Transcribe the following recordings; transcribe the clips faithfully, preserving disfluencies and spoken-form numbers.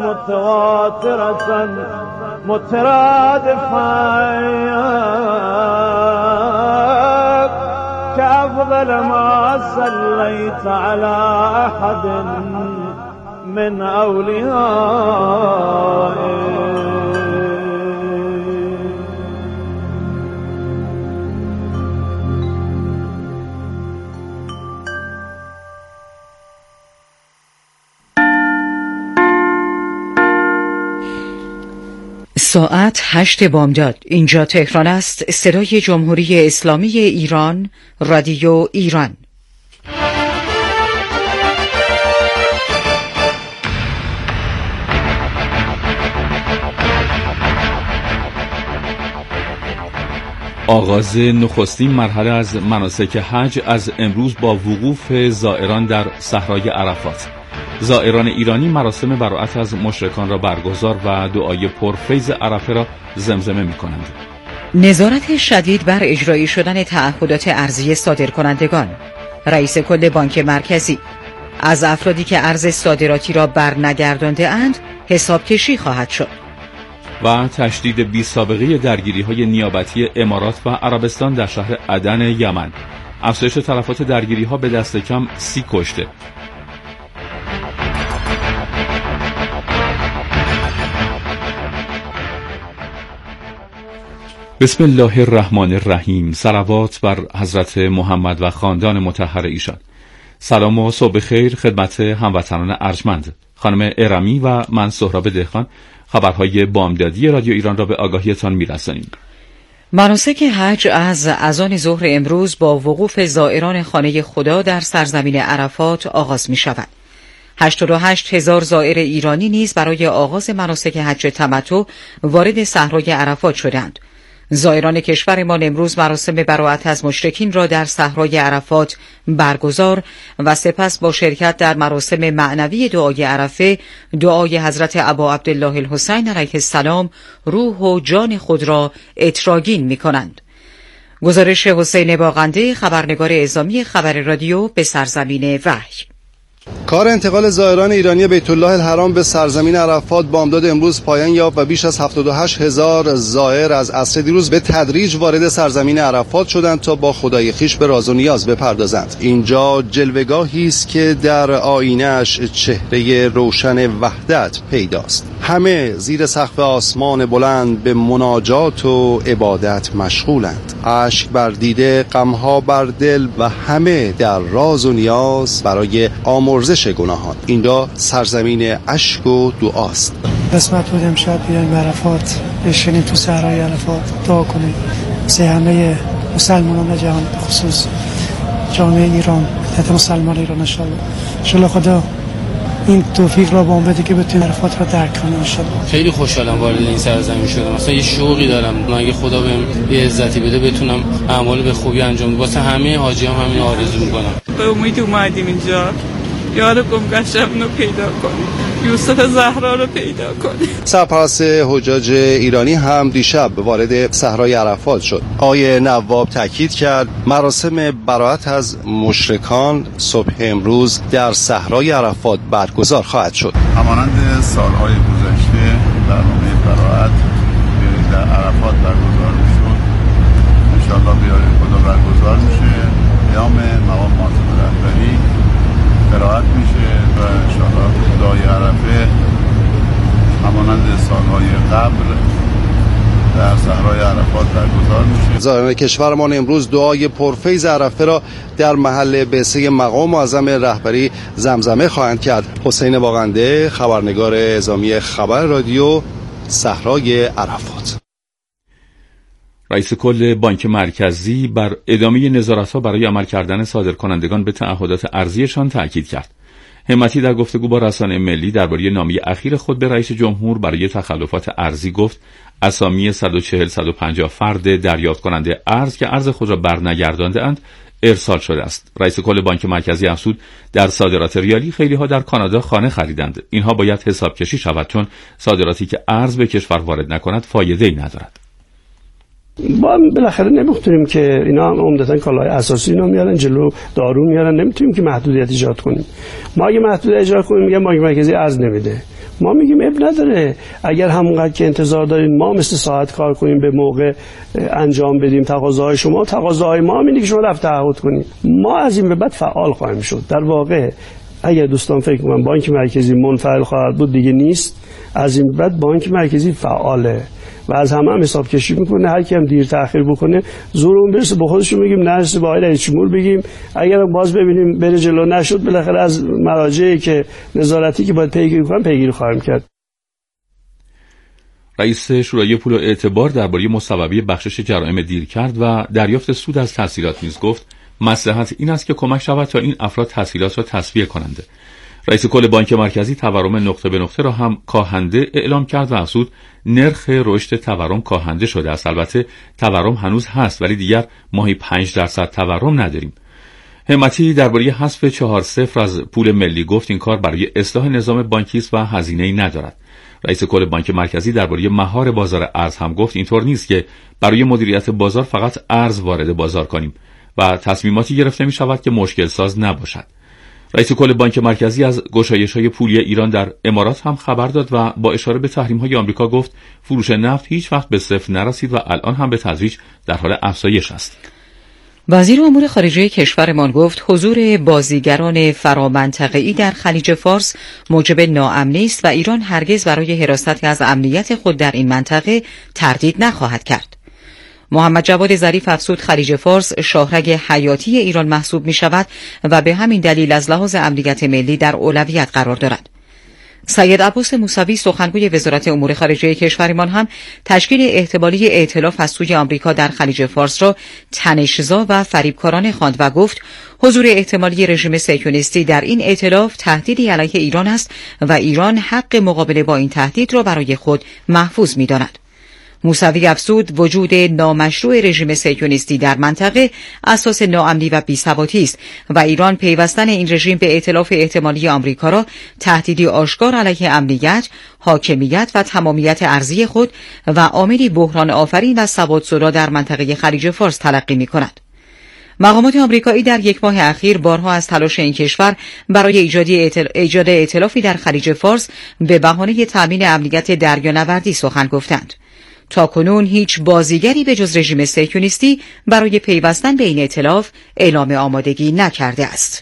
متواترة مترادفة كأفضل ما صليت على أحد من أوليائي. ساعت هشت بامداد. اینجا تهران است. صدای جمهوری اسلامی ایران، رادیو ایران. آغاز نخستین مرحله از مناسک حج از امروز با وقوف زائران در صحرای عرفات. زائران ایرانی مراسم براءت از مشرکان را برگزار و دعای پرفیض عرفه را زمزمه می کنند. نظارت شدید بر اجرایی شدن تعهدات ارزی صادرکنندگان. رئیس کل بانک مرکزی از افرادی که ارز صادراتی را برنگردانده اند حساب کشی خواهد شد. و تشدید بی سابقه درگیری‌های نیابتی امارات و عربستان در شهر عدن یمن. افزایش تلفات درگیری‌ها به دست کم سی کشته. بسم الله الرحمن الرحیم. صلوات بر حضرت محمد و خاندان مطهر ایشان. سلام و صبح خیر خدمت هموطنان ارجمند. خانم ارمی و من سهراب دهقان خبرهای بامدادی رادیو ایران را به آگاهیتان می‌رسانیم. مناسک حج از اذان ظهر امروز با وقوف زائران خانه خدا در سرزمین عرفات آغاز می‌شود. هشتاد و هشت هزار زائر ایرانی نیز برای آغاز مناسک حج تمتع وارد صحرای عرفات شدند. زائران کشورمان امروز مراسم براءت از مشرکین را در صحرای عرفات برگزار و سپس با شرکت در مراسم معنوی دعای عرفه دعای حضرت ابا عبدالله الحسین علیه السلام روح و جان خود را اتراگین می کنند. گزارش حسین باغنده، خبرنگار اعزامی خبر رادیو به سرزمین وحی. کار انتقال زائران ایرانی بیت الله الحرام به سرزمین عرفات بامداد امروز پایان یافت و بیش از هفتاد و هشت هزار زائر از عصر دیروز به تدریج وارد سرزمین عرفات شدند تا با خدای خویش به راز و نیاز بپردازند. اینجا جلوه‌گاهی است که در آینه‌اش چهره روشن وحدت پیداست. همه زیر سقف آسمان بلند به مناجات و عبادت مشغولند. اشک بر دیده، غم‌ها بر دل و همه در راز و نیاز برای آمرزش گناهان. اینجا سرزمین اشک و دعاست. قسمت بود امشب بیایم به عرفات، بشینیم تو صحرای عرفات دعا کنیم واسه همه مسلمانان جهان، به خصوص جامعه ایران، حتی مسلمان ایران. ان شاء الله ان شاء الله خدا این توفیق را به ما بده که بتونیم عرفات را درک کنیم ان شاء الله. خیلی خوشحالم وارد این سرزمین شدم. مثلا یه شوقی دارم، اگه خدا بهم یه عزتی بده بتونم اعمال به خوبی انجام بدم. واسه همه حاجیام هم همین آرزو می‌کنم. به امید اومدیم اینجا. یار گمگشتم رو پیدا کنیم، یوسف زهرا رو پیدا کنیم. سرپرست حجاج ایرانی هم دیشب وارد صحرای عرفات شد. آقای نواب تاکید کرد مراسم براءت از مشرکان صبح امروز در صحرای عرفات برگزار خواهد شد. همانند سالهای گذشته برنامه براءت در عرفات برگزار میشد. انشاءالله بیاره خدا برگزار میشه. قیام مقام معظم رهبری براءت میشه و انشاءالله دعای عرفه همانند سالهای قبل در صحرای عرفات برگزار میشه. زائران کشورمان امروز دعای پرفیض عرفه را در محل بعثه مقام معظم رهبری زمزمه خواهند کرد. حسین باغنده، خبرنگار اعزامی خبر رادیو، صحرای عرفات. رئیس کل بانک مرکزی بر ادامه نظارت‌ها برای عمل کردن صادرکنندگان به تعهدات ارزیشان تأکید کرد. همتی در گفتگو با رسانه ملی درباره نامه اخیر خود به رئیس جمهور برای تخلفات ارزی گفت اسامی صد و چهل صد و پنجاه فرد دریافت کننده ارز که ارز خود را برنگردانده اند ارسال شده است. رئیس کل بانک مرکزی افزود در صادرات ریالی خیلی ها در کانادا خانه خریدند. اینها باید حساب کشی شود چون صادراتی که ارز به کشور وارد نکند فایده‌ای ندارد. ما بالاخره نمی‌تونیم که اینا عمدتاً کالای اساسی اینا میارن جلو، دارو میارن، نمیتونیم که محدودیت ایجاد کنیم. ما اگه محدودیت ایجاد کنیم میگم بانک مرکزی ارز نمیده. ما میگیم اب نداره، اگر همونقدر که انتظار دارین ما مثل ساعت کار کنیم به موقع انجام بدیم تقاضاهای شما، تقاضاهای ما هم اینه که شما رفت تعهد کنید. ما از این به بعد فعال خواهیم شد. در واقع اگر دوستان فکر کنن بانک مرکزی منفعل خواهد بود، دیگه نیست. از این بعد بانک مرکزی فعاله و از همه هم حساب کشی میکنه. هر کی هم دیر تأخیر بکنه زور اون برسه به خودشون بگیم، نرسه به آقای رئیس جمهور بگیم، اگر باز ببینیم بره جلو نشد بالاخره از مراجعی که نظارتی که باید پیگیری کنن پیگیری خواهیم کرد. رئیس شورای پول و اعتبار درباره مصوبه بخشش جرائم دیر کرد و دریافت سود از تسهیلات نیز گفت مصلحت این است که کمک شود تا این افراد تسهیلات را تسویه کنند. رئیس کل بانک مرکزی تورم نقطه به نقطه را هم کاهنده اعلام کرد و افزود نرخ رشد تورم کاهنده شده است. البته تورم هنوز هست ولی دیگر ماهی پنج درصد تورم نداریم. همتی درباره حذف چهار صفر از پول ملی گفت این کار برای اصلاح نظام بانکی است و هزینه‌ای ندارد. رئیس کل بانک مرکزی درباره مهار بازار ارز هم گفت اینطور نیست که برای مدیریت بازار فقط ارز وارد بازار کنیم و تصمیماتی گرفته می شود که مشکل ساز نباشد. رئیس کل بانک مرکزی از گشایش‌های پولی ایران در امارات هم خبر داد و با اشاره به تحریم‌های آمریکا گفت فروش نفت هیچ وقت به صفر نرسید و الان هم به تدریج در حال افزایش است. وزیر امور خارجه کشورمان گفت حضور بازیگران فرامنطقه‌ای در خلیج فارس موجب ناامنی است و ایران هرگز برای حراست از امنیت خود در این منطقه تردید نخواهد کرد. محمد جواد ظریف افزود خلیج فارس شاهرگ حیاتی ایران محسوب می شود و به همین دلیل از لحاظ امنیت ملی در اولویت قرار دارد. سید عباس موسوی سخنگوی وزارت امور خارجه کشورمان هم تشکیل احتمالی ائتلاف از سوی آمریکا در خلیج فارس را تنش‌زا و فریبکارانه خواند و گفت حضور احتمالی رژیم صهیونیستی در این ائتلاف تهدیدی علیه ایران است و ایران حق مقابله با این تهدید را برای خود محفوظ می‌داند. موسوی افزود وجود نامشروع رژیم صهیونیستی در منطقه اساس ناامنی و بی‌ثباتی است و ایران پیوستن این رژیم به ائتلاف احتمالی آمریکا را تهدیدی آشکار علیه امنیت، حاکمیت و تمامیت ارضی خود و عاملی بحران آفرین و ثبات‌زدا در منطقه خلیج فارس تلقی می‌کند. مقامات آمریکایی در یک ماه اخیر بارها از تلاش این کشور برای ایجاد ائتلافی در خلیج فارس به بهانه تأمین امنیت دریانوردی سخن گفتند. تاکنون هیچ بازیگری به جز رژیم صهیونیستی برای پیوستن به این ائتلاف اعلام آمادگی نکرده است.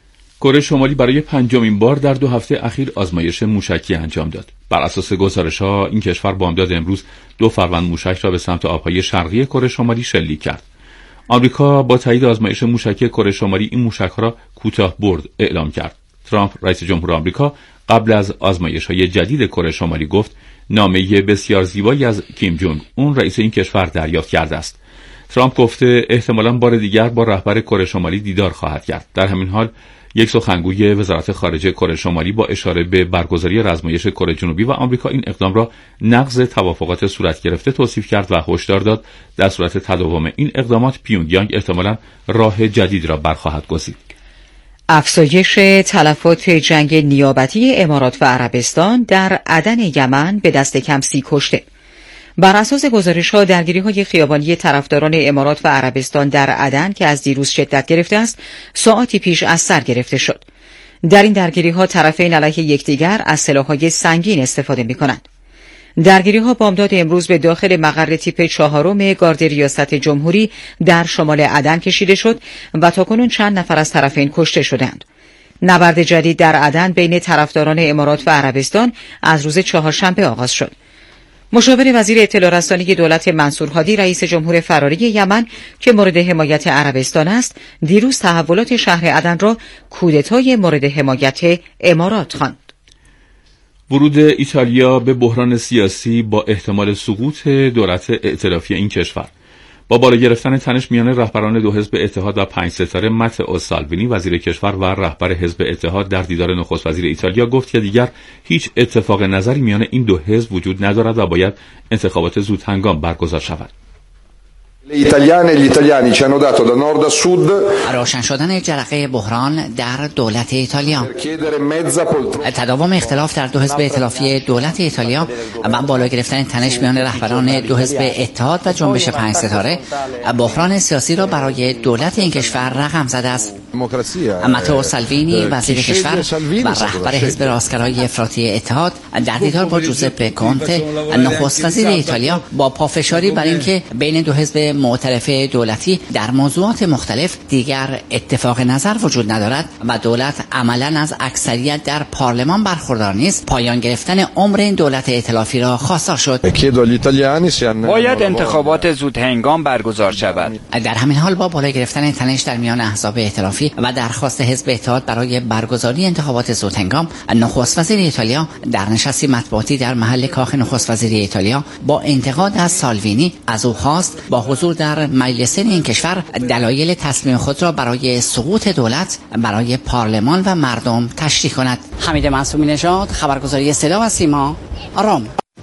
کره شمالی برای پنجمین بار در دو هفته اخیر آزمایش موشکی انجام داد. بر اساس گزارش‌ها این کشور بامداد امروز دو فروند موشک را به سمت آبهای شرقی کره شمالی شلیک کرد. آمریکا با تایید آزمایش موشکی کره شمالی این موشک‌ها را کوتاه برد اعلام کرد. ترامپ رئیس جمهور آمریکا قبل از آزمایش‌های جدید کره شمالی گفت نامه بسیار زیبایی از کیم جونگ اون رئیس این کشور دریافت کرده است. ترامپ گفته احتمالاً بار دیگر با رهبر کره شمالی دیدار خواهد کرد. در همین حال یک سخنگوی وزارت خارجه کره شمالی با اشاره به برگزاری آزمایش کره جنوبی و آمریکا این اقدام را نقض توافقات صورت گرفته توصیف کرد و هشدار داد در صورت تداوم این اقدامات پیونگیانگ احتمالاً راه جدید را برخواهد گزید. افزایش تلفات جنگ نیابتی امارات و عربستان در عدن یمن به دست کم سی کشته. بر اساس گزارش‌ها درگیری‌های خیابانی طرفداران امارات و عربستان در عدن که از دیروز شدت گرفته است، ساعاتی پیش از سر گرفته شد. در این درگیری‌ها طرفین علیه یکدیگر از سلاح‌های سنگین استفاده می‌کنند. درگیری‌ها بامداد امروز به داخل مقر تیپ چهارم گارد ریاست جمهوری در شمال عدن کشیده شد و تاکنون چند نفر از طرفین کشته شدند. نبرد جدید در عدن بین طرفداران امارات و عربستان از روز چهارشنبه آغاز شد. مشاور وزیر اطلاع رسانی دولت منصور هادی رئیس جمهور فراری یمن که مورد حمایت عربستان است، دیروز تحولات شهر عدن را کودتای مورد حمایت امارات خواند. ورود ایتالیا به بحران سیاسی با احتمال سقوط دولت ائتلافی این کشور. با بالا گرفتن تنش میان رهبران دو حزب اتحاد و پنج ستاره ماتئو سالوینی وزیر کشور و رهبر حزب اتحاد در دیدار نخست وزیر ایتالیا گفت که دیگر هیچ اتفاق نظری میان این دو حزب وجود ندارد و باید انتخابات زود هنگام برگزار شود. روشن شدن جرقه بحران در دولت ایتالیا، تداوم اختلاف در دو حزب ائتلافی دولت ایتالیا و بالا گرفتن تنش میان رهبران دو حزب اتحاد و جنبش پنج ستاره بحران سیاسی را برای دولت این کشور رقم زده است. ماتئو سالوینی وزیر کشور و رهبر حزب راستگرای افراطی اتحاد در دیدار با جوزپه کونته نخست وزیر ایتالیا با پافشاری بر اینکه بین دو حزب معترف دولتی در موضوعات مختلف دیگر اتفاق نظر وجود ندارد و دولت عملاً از اکثریت در پارلمان برخوردار نیست، پایان گرفتن عمر این دولت ائتلافی را خواستار شد. باید انتخابات زود هنگام برگزار شود. در همین حال با بالا گرفتن تنش در میان احزاب ائتلافی و درخواست حزب اتحاد برای برگزاری انتخابات زود هنگام، نخست وزیر ایتالیا در نشستی مطبوعاتی در محل کاخ نخست وزیر ایتالیا با انتقاد از سالوینی از او خواست با حضور در مجلسین این کشور دلایل تصمیم خود را برای سقوط دولت برای پارلمان و مردم تشریح کند. حمید معصومی نژاد، خبرگزاری صدا و سیما، روم.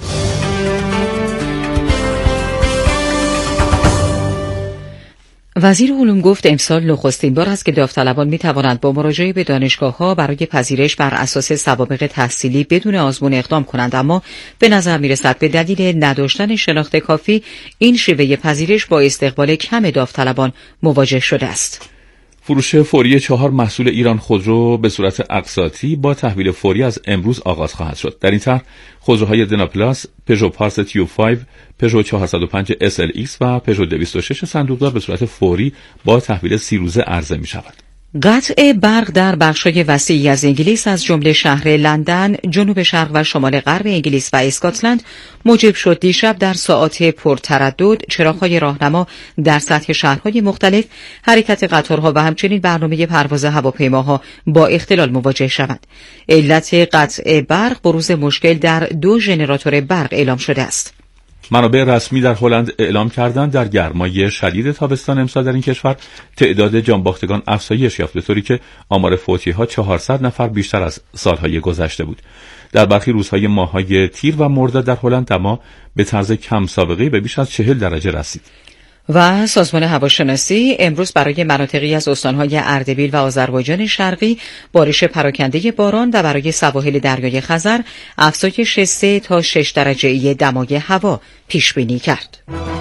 وزیر علوم گفت امسال نخستین بار است که داوطلبان می توانند با مراجعه به دانشگاه‌ها برای پذیرش بر اساس سوابق تحصیلی بدون آزمون اقدام کنند، اما به نظر می رسد به دلیل نداشتن شناخت کافی این شیوه پذیرش با استقبال کم داوطلبان مواجه شده است. فروش فوری چهار محصول ایران خودرو به صورت اقساطی با تحویل فوری از امروز آغاز خواهد شد. در این طرح خودروهای دناپلاس، پژو پارس تیوب پنج، پژو چهارصد و پنج اس ال ایکس و پژو دویست و شش صندوقدار به صورت فوری با تحویل سی روزه عرضه می شود. قطع برق در بخش‌های وسیعی از انگلیس از جمله شهر لندن، جنوب شرق و شمال غرب انگلیس و اسکاتلند موجب شد دیشب در ساعات پرتردد چراغ‌های راهنما در سطح شهرهای مختلف، حرکت قطارها و همچنین برنامه پرواز هواپیماها با اختلال مواجه شوند. علت قطع برق بروز مشکل در دو ژنراتور برق اعلام شده است. منابع رسمی در هلند اعلام کردند در گرمای شدید تابستان امسال در این کشور تعداد جانباختگان افزایش یافت، به طوری که آمار فوتی‌ها چهارصد نفر بیشتر از سالهای گذشته بود. در برخی روزهای ماه‌های تیر و مرداد در هلند دما به طرز کم سابقه‌ای به بیش از چهل درجه رسید. و سازمان هواشناسی امروز برای مناطقی از استانهای اردبیل و آذربایجان شرقی بارش پراکنده باران و برای سواحل دریای خزر افزایش سه تا شش درجه‌ای دمای هوا پیش بینی کرد.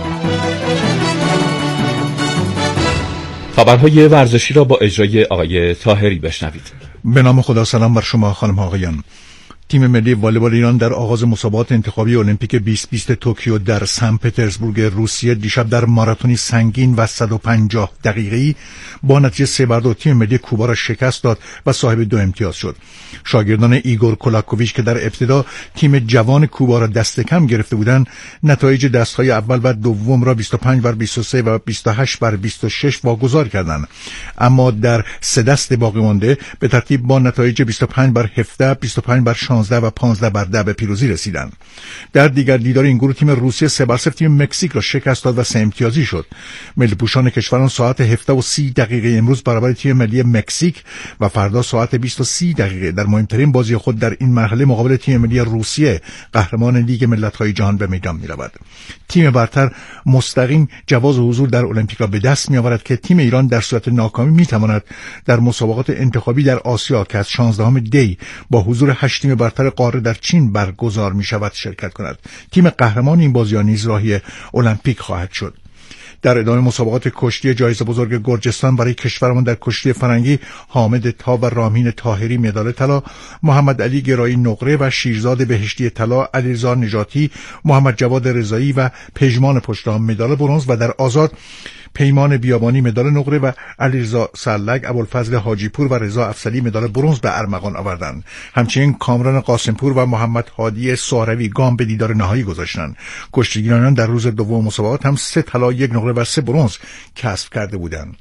خبرهای ورزشی را با اجرای آقای طاهری بشنوید. به نام خدا، سلام بر شما خانم ها آقایان. تیم ملی والیبال ایران در آغاز مسابقات انتخابی المپیک بیست بیست توکیو در سن پترزبورگ روسیه دیشب در ماراتونی سنگین و صد و پنجاه دقیقه‌ای با نتیجه سه بر دو تیم ملی کوبا را شکست داد و صاحب دو امتیاز شد. شاگردان ایگور کولاکوویچ که در ابتدا تیم جوان کوبا را دست کم گرفته بودند، نتایج دست‌های اول و دوم را بیست و پنج بر بیست و سه و بیست و هشت بر بیست و شش واگذار کردند، اما در سه دست باقی مانده به ترتیب با نتایج بیست و پنج بر هفده، بیست و پنج بر شانزده و پانزده بر ده به پیروزی رسیدند. در دیگر دیدار این گروه تیم روسیه سه بر صفر تیم مکزیک را شکست داد و سه امتیازی شد. ملی پوشان کشوران ساعت هفده و سی دقیقه امروز برابر تیم ملی مکزیک و فردا ساعت بیست و سی دقیقه در مهمترین بازی خود در این مرحله مقابل تیم ملی روسیه قهرمان لیگ ملت‌های جهان به میدان می‌رود. تیم برتر مستقیم جواز حضور در المپیک را به دست می‌آورد که تیم ایران در صورت ناکامی می‌تواند در مسابقات انتخابی در آسیا که از شانزدهم دی با حضور هشت تیم برتر قاره در چین برگزار می‌شود شرکت کند. تیم قهرمان این بازی‌ها نیز راهی المپیک خواهد شد. در ادامه مسابقات کشتی جایزه بزرگ گرجستان برای کشورمان در کشتی فرنگی، حامد تا و رامین طاهری مدال طلا، محمد علی گرایی نقره و شیرزاد بهشتی طلا، علیرضا نجاتی، محمد جواد رضایی و پژمان پشتام مدال برنز و در آزاد پیمان بیابانی مدال نقره و علیرضا سلگ، ابوالفضل حاجی پور و رضا افضلی مدال برنز به ارمغان آوردند. همچنین کامران قاسمپور و محمد هادی سهروی گام به دیدار نهایی گذاشتند. کشتیگیران در روز دوم مسابقات هم سه طلا، یک نقره و سه برنز کسب کرده بودند.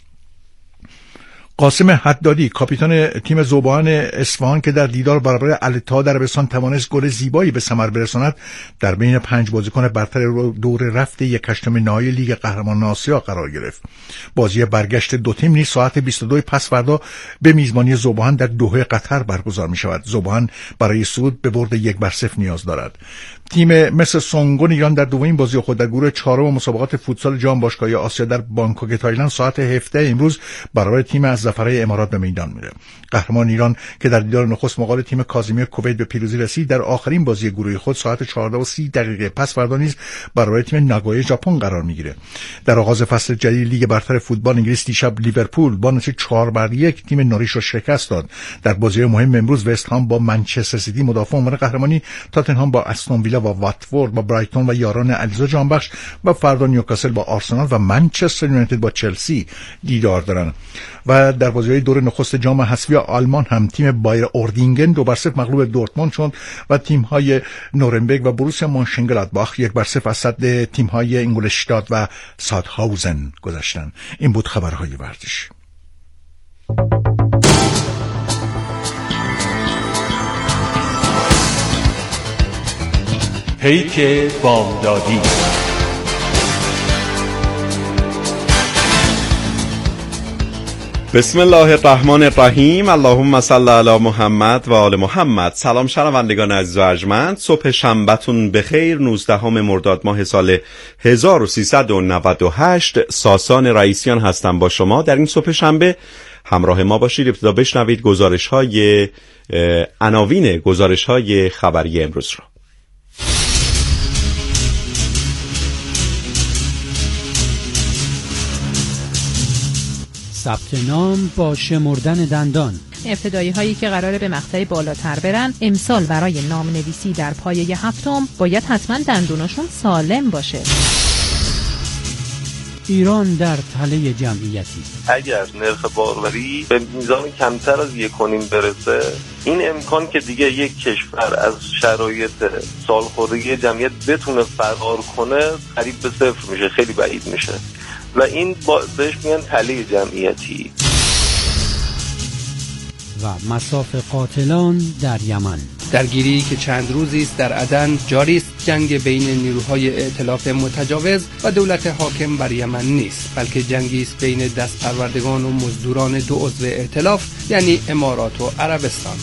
قاسم حدادی کاپیتان تیم ذوبان اصفهان که در دیدار برابر الاتحاد عربستان توانست گل زیبایی به ثمر برساند، در بین پنج بازیکن برتر دور رفت یک هشتم نهایی لیگ قهرمانان آسیا قرار گرفت. بازی برگشت دو تیم نیز ساعت بیست و دو پس فردا به میزبانی ذوبان در دوحه قطر برگزار می شود. ذوبان برای صعود به برد یک بر صفر نیاز دارد. تیم مس سونگون ایران در دومین بازی خود در گروه چهارم مسابقات فوتسال جام باشگاهی آسیا در بانکوک تایلند ساعت هفده امروز برابر تیم از ظفرهای امارات به میدان میره. قهرمان ایران که در دیدار نخست مقابل تیم کاظمی کویت به پیروزی رسید، در آخرین بازی گروهی خود ساعت چهارده و سی دقیقه پس فردا نیز برای تیم ناگویا ژاپن قرار میگیره. در آغاز فصل جدید لیگ برتر فوتبال انگلیس دیشب لیورپول با نتیجه چهار بر یک تیم نوریچ را شکست داد. در بازی مهم امروز وست هم با منچستر سیتی مدافع عنوان قهرمانی، تاتنهام با استون ویلا و واتفورد، با برایتون و یاران علیرضا جانبخش و فردا نیوکاسل با آرسنال و منچستر یونایتد با چلسی دیدار دارن. و در بازی‌های دور نخست جام حذفی آلمان هم تیم بایر اوردینگن دو بر صفر مغلوب دورتموند شد و تیم‌های نورنبرگ و بروسیا مونشنگلادباخ یک بر صفر از صد تیم‌های اینگولشتاد و سادهاوزن گذشتند. این بود خبرهای ورزشی. پیک بامدادی. بسم الله الرحمن الرحیم. اللهم صل علی محمد و آل محمد. سلام شنوندگان عزیز و ارجمند، صبح شنبهتون بخیر. نوزدهم مرداد ماه سال هزار و سیصد و نود و هشت. ساسان رئیسیان هستم با شما در این صبح شنبه. همراه ما باشید. ابتدا بشنوید گزارش های عناوین گزارش های خبری امروز را. ثبت نام با شمردن دندان. ابتدایی هایی که قراره به مقطع بالاتر برن امسال برای نام نویسی در پایه هفتم باید حتما دندوناشون سالم باشه. ایران در تله جمعیتی. اگر نرخ باروری به میزان کمتر از یک و نیم برسه، این امکان که دیگه یک کشور از شرایط سالخوردگی جمعیت بتونه فرار کنه قریب به صفر میشه، خیلی بعید میشه و این بهش میگن تله جمعیتی. و مصاف قاتلان در یمن. درگیری که چند روزی است در عدن جاری است. جنگ بین نیروهای ائتلاف متجاوز و دولت حاکم بر یمن نیست، بلکه جنگی است بین دستپروردگان و مزدوران دو عضو ائتلاف، یعنی امارات و عربستان.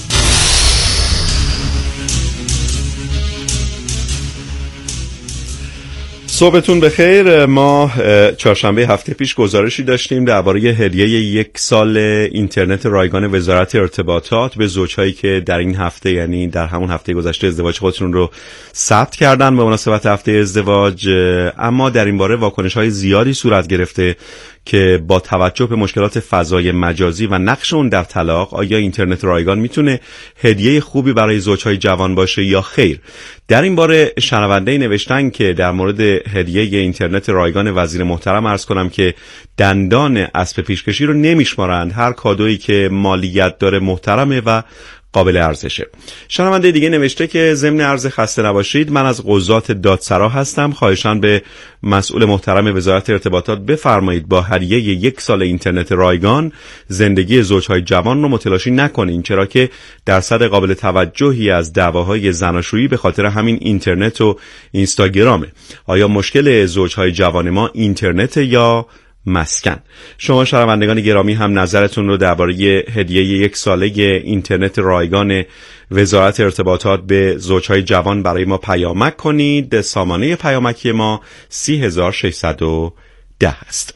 صبحتون بخیر. ما چهارشنبه هفته پیش گزارشی داشتیم درباره هدیه یک سال اینترنت رایگان وزارت ارتباطات به زوجهایی که در این هفته، یعنی در همون هفته گذشته، ازدواج خودشون رو ثبت کردن به مناسبت هفته ازدواج. اما در این باره واکنش‌های زیادی صورت گرفته که با توجه به مشکلات فضای مجازی و نقش اون در طلاق، آیا اینترنت رایگان میتونه هدیه خوبی برای زوجهای جوان باشه یا خیر؟ در این باره شنونده‌ای نوشتن که در مورد هدیه اینترنت رایگان وزیر محترم عرض کنم که دندان اسب پیشکشی رو نمیشمارند. هر کادویی که مالیت داره محترمه و قابل ارزشه. شنونده دیگه نوشته که ضمن عرض خسته نباشید، من از قضات دادسرا هستم. خواهشاً به مسئول محترم وزارت ارتباطات بفرمایید با هدیه یک سال اینترنت رایگان زندگی زوجهای جوان رو متلاشی نکنین، چرا که درصد قابل توجهی از دعواهای زناشویی به خاطر همین اینترنت و اینستاگرامه. آیا مشکل زوجهای جوان ما اینترنت یا مسکن؟ شما شنوندگان گرامی هم نظرتون رو درباره هدیه یک ساله اینترنت رایگان وزارت ارتباطات به زوجهای جوان برای ما پیامک کنید. سامانه پیامکی ما سی هزار و ششصد و ده است.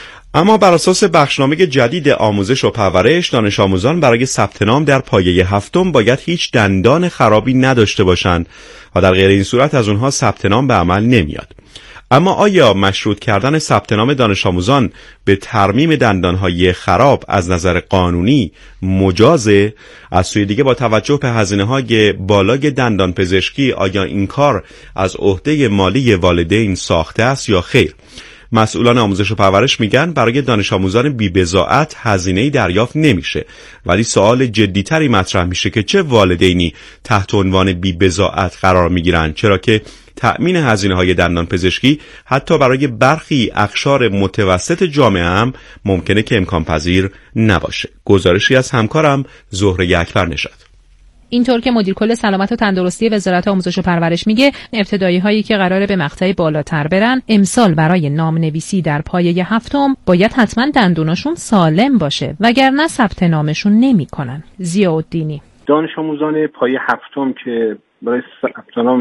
اما بر اساس بخشنامه جدید آموزش و پرورش، دانش آموزان برای ثبت نام در پایه هفتم باید هیچ دندان خرابی نداشته باشند و در غیر این صورت از اونها ثبت نام به عمل نمیاد. اما آیا مشروط کردن ثبت نام دانش آموزان به ترمیم دندانهای خراب از نظر قانونی مجازه؟ از سوی دیگه با توجه به هزینه‌های بالای دندان پزشکی، آیا این کار از عهده مالی والدین ساخته است یا خیر؟ مسئولان آموزش و پرورش میگن برای دانش آموزان بی‌بضاعت هزینه‌ای دریافت نمیشه، ولی سوال جدی‌تری مطرح میشه که چه والدینی تحت عنوان بی‌بضاعت قرار میگیرن، چرا که تأمین هزینه‌های دندان پزشکی حتی برای برخی اقشار متوسط جامعه هم ممکنه که امکان پذیر نباشه. گزارشی از همکارم زهره اکبر نژاد. اینطور که مدیر کل سلامت و تندرستی وزارت آموزش و پرورش میگه، ابتدایی هایی که قراره به مقطع بالاتر برن امسال برای نام نویسی در پایه هفتم باید حتما دندوناشون سالم باشه، وگرنه ثبت نامشون نمیکنن. ضیاءالدینی: دانش آموزان پایه هفتم که برای ثبت نام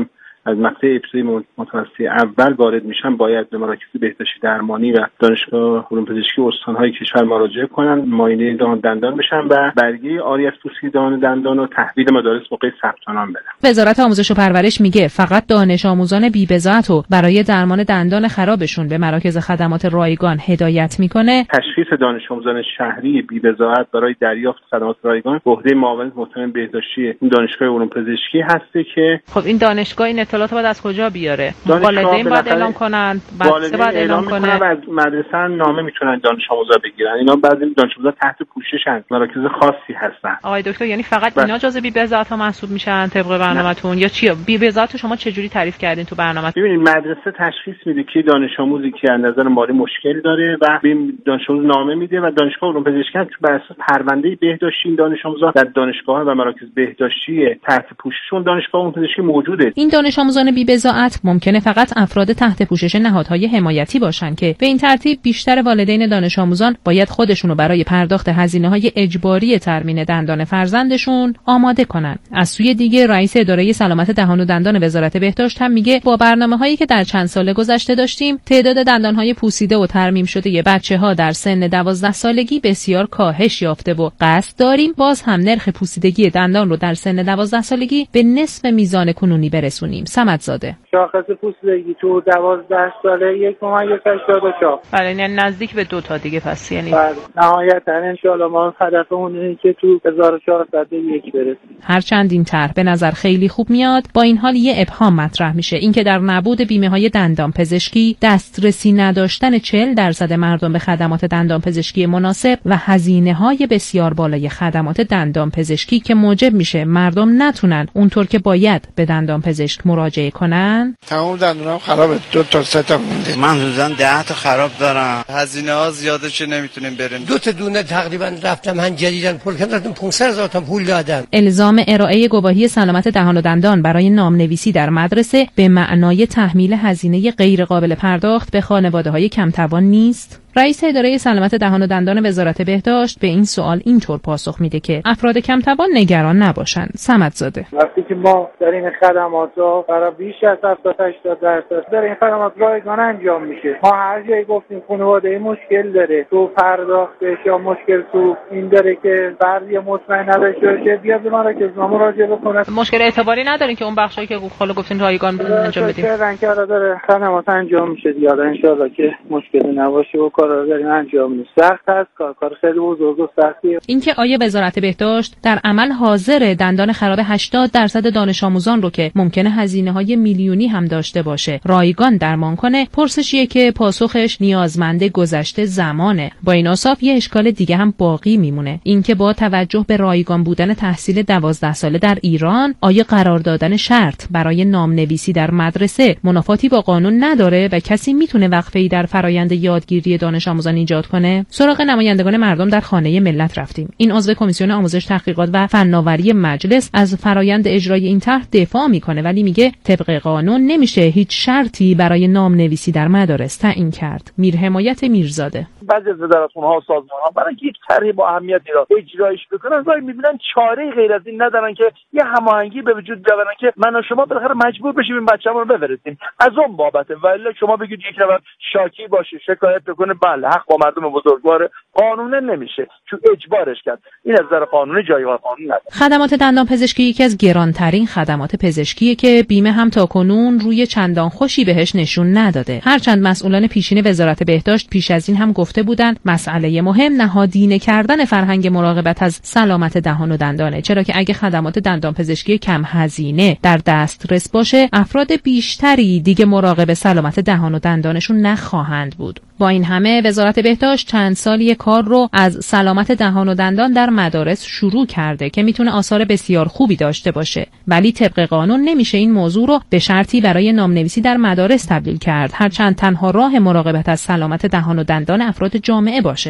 از مقطع ابتدایی متوسطه اول وارد میشن باید به مراکز بهداشتی درمانی و دانشگاه علوم پزشکی استان‌های کشور مراجعه کنن، معاینه دهان دندان بشن و برگه عاری از پوسیدگی دهان دندان و تحویل مدارس موقع ثبت نام بدن. وزارت آموزش و پرورش میگه فقط دانش آموزان بی‌بضاعت رو برای درمان دندان خرابشون به مراکز خدمات رایگان هدایت میکنه. تشخیص دانش آموزان شهری بی‌بضاعت برای دریافت خدمات رایگان به عهده معاون محترم بهداشتی این دانشگاه علوم پزشکی هسته که خب این دانشگاه این اطلاعات باید از کجا بیاره؟ والدین باید اعلام کنن، والدین باید اعلام کنن و از مدرسه نامه میتونن دانش آموزا بگیرن. اینا بعضی دانش آموزا تحت پوششن، مراکز خاصی هستن. آقای دکتر یعنی فقط اینا جزء بی‌بضاعت ها محسوب میشن طبق برنامه‌تون یا چی؟ بی‌بضاعت شما چه جوری تعریف کردین تو برنامه؟ ببینید مدرسه تشخیص میده که دانش آموزی که از نظر مالی مشکل داره و به دانش آموز نامه میده و دانشگاه علوم پزشکی بر اساس پرونده بهداشتی این دانش آموزا در دانشگاه و مراکز بهداشتی تحت پوشششون دانشگاه علوم پزشکی موجوده. این دانش آموزان بی‌بضاعت ممکنه فقط افراد تحت پوشش نهادهای حمایتی باشن که به این ترتیب بیشتر والدین دانش آموزان باید خودشونو برای پرداخت هزینه‌های اجباری ترمیم دندان فرزندشون آماده کنن. از سوی دیگه رئیس اداره سلامت دهان و دندان وزارت بهداشت هم میگه با برنامه‌هایی که در چند سال گذشته داشتیم تعداد دندان‌های پوسیده و ترمیم شده ی بچه‌ها در سن دوازده سالگی بسیار کاهش یافته و قصد داریم باز هم نرخ پوسیدگی دندان رو در سن دوازده سالگی به نصف میزان کنونی برسونیم. صمدزاده: شاخص پوسیدگی تو دوازده ساله یک کمک هشتاد و چهار. بله یعنی نزدیک به دو تا دیگه پس یعنی بله نهایتا ان شاء الله ما هدفمون اینه که تو هزار و چهارصد و یک برسیم. هرچند این طرح به نظر خیلی خوب میاد، با این حال یه ابهام مطرح میشه، اینکه در نبود بیمه‌های دندان پزشکی دسترسی نداشتن چهل درصد مردم به خدمات دندان پزشکی مناسب و هزینه‌های بسیار بالای خدمات دندان پزشکی که موجب میشه مردم نتونن اونطور که باید به دندان پزشک مراجعه کنن. تمام دندونام خرابه، دو تا سه تا مونده. من حدوداً ده تا خراب دارم. هزینه ها زیاده چه نمیتونیم بریم. دو تا دونه تقریبا رفتم من جدیداً پول کردم پانصد هزار تا پول دادم. الزام ارائه گواهی سلامت دهان و دندان برای نامنویسی در مدرسه به معنای تحمیل هزینه غیر قابل پرداخت به خانواده‌های کم توان نیست. رئیس اداره سلامت دهان و دندان وزارت بهداشت به این سوال اینطور پاسخ میده که افراد کم توان نگران نباشند. صمدزاده: وقتی که ما در این خدمات رو برای بیش از هفتاد تا هشتاد درصد در این خدمات رایگان انجام میشه، ما هر جایی گفتیم خانواده مشکل داره تو پرداختش یا مشکل تو این داره که بردی مطمئن نباشه بیاد به مراکز مراجعه بکنه. مشکل اعتباری ندارین که اون بخشایی که حالا گفتین رایگان انجام بدیم؟ فعلا که داره خدمات انجام میشه دیگه، ان شاء الله که مشکلی نباشه و کارا داریم انجام میشه. سخت است، کار کار خیلی بزرگ و سختیه. اینکه آیا وزارت بهداشت در عمل حاضر دندان خراب هشتاد درصد دانش آموزان رو که ممکنه هزینه‌های میلیونی هم داشته باشه رایگان درمان کنه، پرسشیه که پاسخش نیازمند گذشته زمانه. با این اوصاف یه اشکال دیگه هم باقی میمونه، اینکه با توجه به رایگان بودن تحصیل دوازده ساله در ایران آیا قرار دادن شرط برای نامنویسی در مدرسه منافاتی با قانون نداره و کسی میتونه وقفه‌ای در فرایند یادگیری دانش آموزان ایجاد کنه؟ سراغ نمایندگان مردم در خانه ملت رفتیم. این عضو کمیسیون آموزش، تحقیقات و فناوری مجلس از فرایند اجرای این طرح دفاع میکنه، ولی میگه طبق قانون نمیشه هیچ شرطی برای نامنویسی در مدارس تعیین کرد. میرحمایت میرزاده: بعضی از وزارتخونه‌ها و سازمان‌ها برای اینکه یک طرح با اهمیتی را اجرایش بکنن وای میبینن چاره غیر از این ندارن که یه هماهنگی به وجود بیارن که من و شما بالاخره مجبور بشیم این بچه‌مون رو بفرستیم. از اون بابته ولی شما بگید یک نفر شاکی باشه شکایت بکنه، بله حق با مردم بزرگوار، قانون نمیشه چون اجبارش کرد. این از نظر قانونی جایگاه قانون نداره. خدمات دندان پزشکی یکی از گرانترین خدمات پزشکیه که بیمه هم تاکنون روی چندان خوشی بهش نشون نداده. هرچند مسئولان پیشین وزارت بهداشت پیش از این هم گفته بودن مسئله مهم نهادینه کردن فرهنگ مراقبت از سلامت دهان و دندانه، چرا که اگه خدمات دندان پزشکی کم هزینه در دسترس باشه افراد بیشتری دیگه مراقب سلامت دهان و دندانشون نخواهند بود. با این همه وزارت بهداشت چند سالی کار رو از سلامت دهان و دندان در مدارس شروع کرده که میتونه آثار بسیار خوبی داشته باشه، ولی طبق قانون نمیشه این موضوع رو به شرطی برای نامنویسی در مدارس تبدیل کرد، هرچند تنها راه مراقبت از سلامت دهان و دندان افراد جامعه باشه.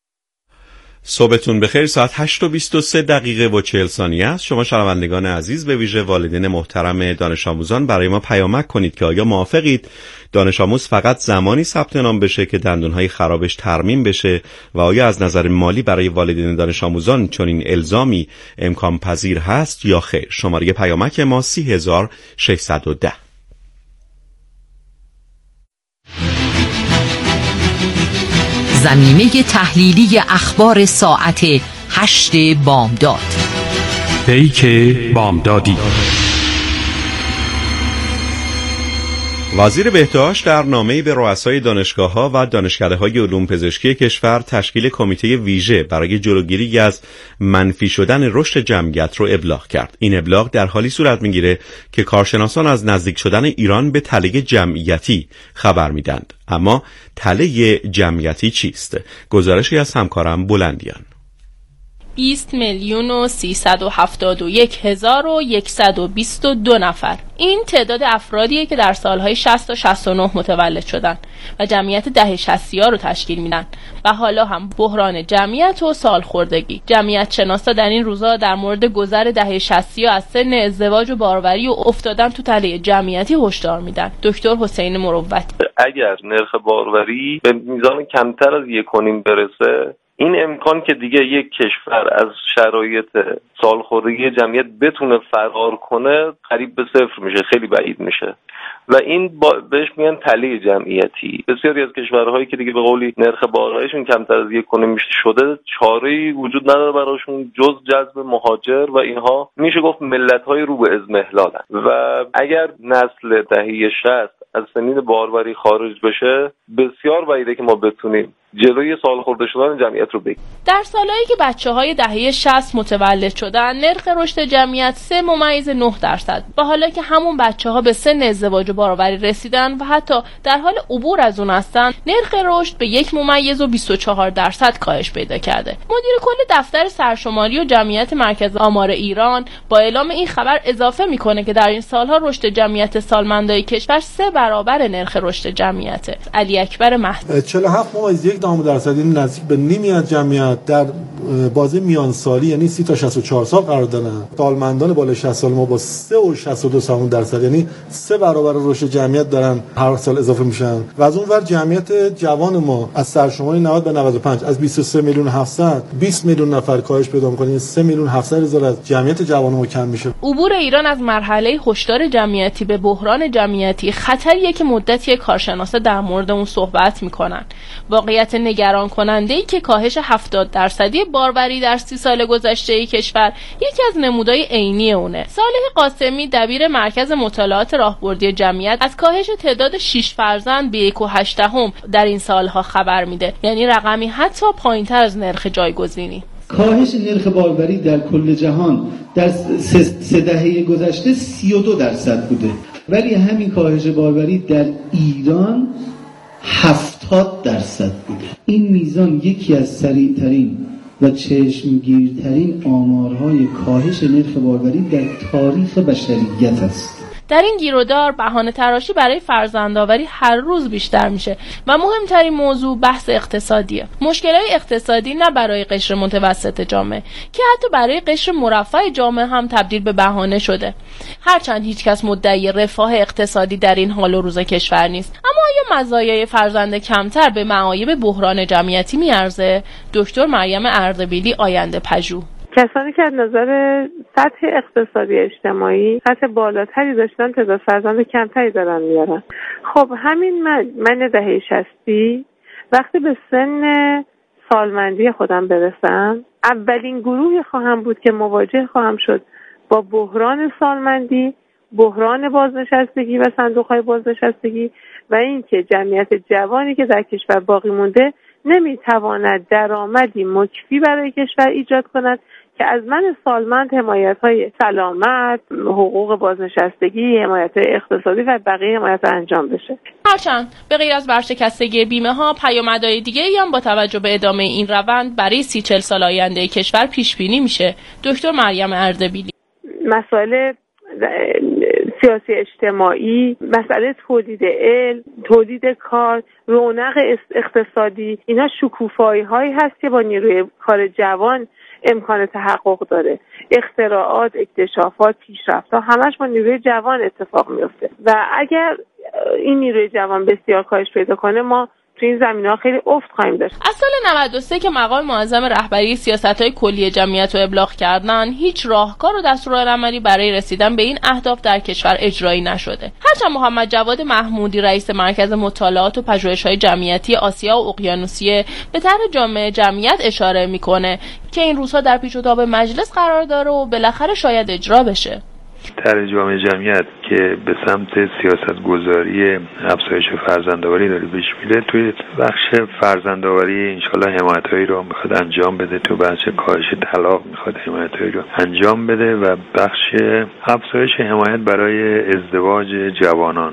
صبحتون بخیر. ساعت هشت و بیست و سه دقیقه و چهل ثانیه است. شما شنوندگان عزیز، به ویژه والدین محترم دانش آموزان، برای ما پیامک کنید که آیا موافقید دانش آموز فقط زمانی ثبت نام بشه که دندونهای خرابش ترمیم بشه و آیا از نظر مالی برای والدین دانش آموزان چنین الزامی امکان پذیر هست یا خیر؟ شماره پیامک ما سی هزار و ششصد و ده. زمینه تحلیلی اخبار ساعت هشت بامداد. پیک بامدادی. وزیر بهداشت در نامه‌ای به رؤسای دانشگاه‌ها و دانشکده‌های علوم پزشکی کشور تشکیل کمیته ویژه برای جلوگیری از منفی شدن رشد جمعیت رو ابلاغ کرد. این ابلاغ در حالی صورت می‌گیره که کارشناسان از نزدیک شدن ایران به تله جمعیتی خبر میدند. اما تله جمعیتی چیست؟ گزارشی از همکارم بلندیان. بیست میلیون و سیصد و هفتاد و یک هزار و صد و بیست و دو نفر. این تعداد افرادیه که در سالهای شصت تا شصت و نه متولد شدن و جمعیت دهه شصتی ها رو تشکیل میدن و حالا هم بحران جمعیت و سالخوردگی. جمعیت شناسا در این روزا در مورد گذر دهه شصتی ها از سن ازدواج و باروری و افتادن تو تله جمعیتی هشدار میدن. دکتر حسین مروتی: اگر نرخ باروری به میزان کمتر از یک و نیم برسه، این امکان که دیگه یک کشور از شرایط سالخوردگی جمعیت بتونه فرار کنه قریب به صفر میشه، خیلی بعید میشه و این با بهش میگن تله جمعیتی. بسیاری از کشورهایی که دیگه به قولی نرخ باروریشون کمتر از یک و نیم شده، چاره‌ای وجود نداره براشون جز جذب مهاجر و اینها میشه گفت ملت‌های رو به اضمحلالن و اگر نسل دهه شصت از سنین باروری خارج بشه، بسیار بعیده که ما بتونیم جلوی سالخورده شدن جمعیت رو بگیریم. در سالهایی که بچه‌های دهه شصت متولد شدن، نرخ رشد جمعیت سه ممیز نه درصد و حالا که همون بچه‌ها به سن ازدواج و باروری رسیدن و حتی در حال عبور از اون هستن، نرخ رشد به یک ممیز و بیست و چهار درصد کاهش پیدا کرده. مدیر کل دفتر سرشماری و جمعیت مرکز آمار ایران با اعلام این خبر اضافه میکنه که در این سالها رشد جمعیت سالمندای کشور سه برابر نرخ رشد جمعیته. علی اکبر مهدی: چهل و هفت ممیز یک دهم درصد، یعنی نزدیک به نیمی از جمعیت در بازه میان سالی یعنی سی تا شصت و چهار سال قرار دارن. سالمندان بالای شصت سال ما با سه و شصت و دو درصد یعنی سه برابر رشد جمعیت دارن هر سال اضافه میشن و از اون ور جمعیت جوان ما از سرشماری نود به نود و پنج از بیست و سه میلیون و هفتصد بیست میلیون نفر کاهش پیدا می‌کنه، یعنی سه میلیون و هفتصد هزار از جمعیت جوان ما کم میشه. عبور ایران از مرحله هشدار جمعیتی به بحران جمعیتی خطریه که مدتی کارشناسا در مورد اون صحبت میکنن. واقعیت نگران کننده ای که کاهش هفتاد درصدی باروری در سی سال گذشته ای کشور یکی از نمودهای عینی اونه. صالح قاسمی دبیر مرکز مطالعات راهبردی جمعیت از کاهش تعداد شش فرزند به یک و هشت دهم در این سالها خبر میده، یعنی رقمی حتی پایینتر از نرخ جایگزینی. کاهش نرخ باروری در کل جهان در سه دهه گذشته سی و دو درصد بوده، ولی همین کاهش باروری در ایران هفتاد درصد بوده. این میزان یکی از سریعترین و چشمگیرترین آمارهای کاهش نرخ باروری در تاریخ بشریت است. در این گیرودار بهانه تراشی برای فرزندآوری هر روز بیشتر میشه و مهمترین موضوع بحث اقتصادیه. مشکلات اقتصادی نه برای قشر متوسط جامعه که حتی برای قشر مرفه جامعه هم تبدیل به بهانه شده. هرچند هیچکس مدعی رفاه اقتصادی در این حال و روز کشور نیست، اما آیا مزایای فرزند کمتر به معایب بحران جمعیتی میارزه؟ دکتر مریم اردبیلی، آینده پژوه: کسانی که از نظر سطح اقتصادی اجتماعی سطح بالاتری داشتن تعداد فرزند کمتری دارن میارن. خب همین من, من دهه شصتی وقتی به سن سالمندی خودم برسم، اولین گروهی خواهم بود که مواجه خواهم شد با بحران سالمندی، بحران بازنشستگی و صندوق‌های بازنشستگی و اینکه جمعیت جوانی که در کشور باقی مونده نمیتواند درآمدی مکفی برای کشور ایجاد کند که از من سالمند حمایت‌های سلامت، حقوق بازنشستگی، حمایت اقتصادی و بقیه حمایت انجام بشه. هرچند به غیر از ورشکستگی بیمه ها، پیامدهای دیگه‌ای هم با توجه به ادامه این روند برای سی چل سال آینده کشور پیش بینی میشه. دکتر مریم اردبیلی: مسائل سیاسی اجتماعی، مسئله تولید علم، تولید کار، رونق اقتصادی، اینا شکوفایی هایی هست که با نیروی کار جوان امکان تحقق داره. اختراعات، اکتشافات، پیشرفت‌ها همش با نیروی جوان اتفاق میفته و اگر این نیروی جوان بسیار کاهش پیدا کنه، ما تو این زمینه‌ها خیلی افت خواهیم داشت. از سال نود و سه که مقام معظم رهبری سیاست‌های کلی جمعیت رو ابلاغ کردن، هیچ راهکار و دستورالعملی برای رسیدن به این اهداف در کشور اجرایی نشده. هرچند محمد جواد محمودی رئیس مرکز مطالعات و پژوهش‌های جمعیتی آسیا و اقیانوسیه به طرح جامع جمعیت اشاره میکنه که این روزها در پیش و تاب مجلس قرار داره و بالاخره شاید اجرا بشه. طرح جامع جمعیت که به سمت سیاست گذاری افزایش فرزندآوری داره پیش میره، توی بخش فرزندآوری انشالله حمایتایی رو میخواد انجام بده، تو بخش کاهش طلاق میخواد حمایتایی رو انجام بده و بخش افزایش حمایت برای ازدواج جوانان